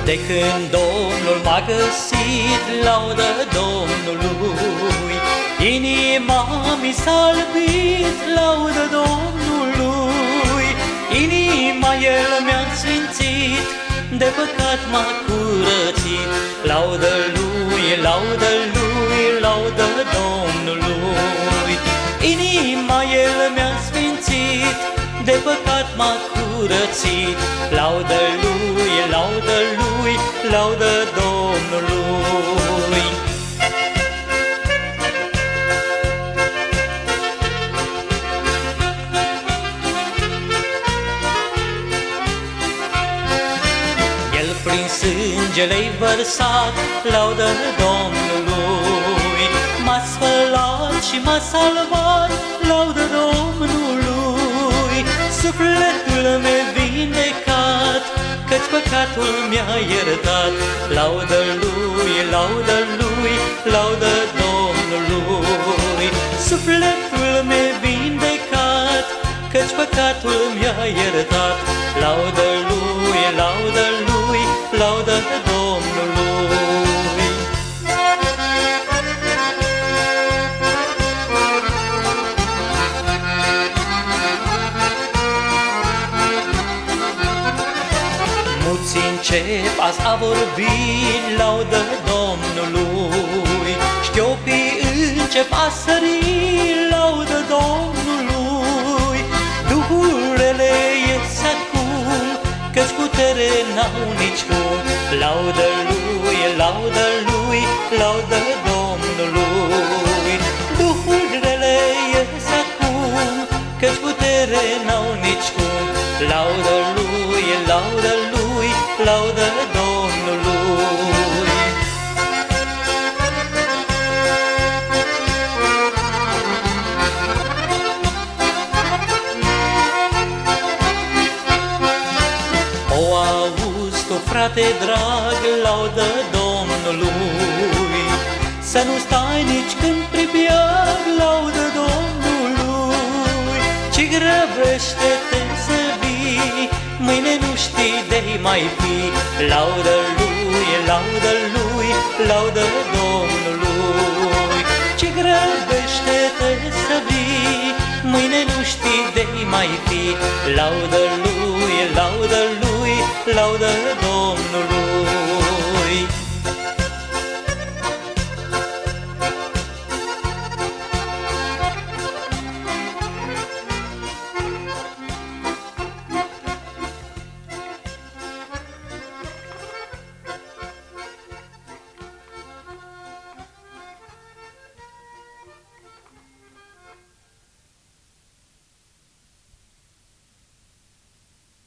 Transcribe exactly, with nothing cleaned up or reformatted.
De când Domnul m-a găsit, laudă Domnului. Inima mi s-a albit, laudă Domnului. Inima El mi-a sfințit, de păcat m-a curățit. Laudă Lui, laudă Lui, laudă Domnului. Inima El mi-a sfințit, de păcat m-a curățit. Laudă Lui, laudă Lui, laudă Domnului. El prin sângele-i vărsat, laudă Domnului. M-a spălat și m-a salvat, laudă Domnului. Sufletul meu vindecat, căci păcatul mi-a iertat. Laudă Lui, laudă Lui, laudă Domnului. Sufletul meu vindecat, căci păcatul mi-a iertat. Laudă Lui, laudă Lui, laudă Domnului. Mulți încep azi a vorbi, laudă Domnului. Șchiopii încep a sări, laudă Domnului. Duhurile ies acum, căci putere n-au nicicum. Laudă Lui, laudă Lui, laudă Domnului. Duhurile ies acum, căci putere n-au nicicum. Laudă Lui, laudă Lui, laudă Domnului. O auzi tu, frate drag, laudă Domnului. Să nu stai nici când pribeag, laudă Domnului. Ci grăbește-te să vii, mâine nu știi de-i mai fi. Laudă Lui, laudă Lui, laudă Domnului. Ci grăbește-te să vii, mâine nu știi de-i mai fi. Laudă Lui, laudă Lui, laudă Domnului.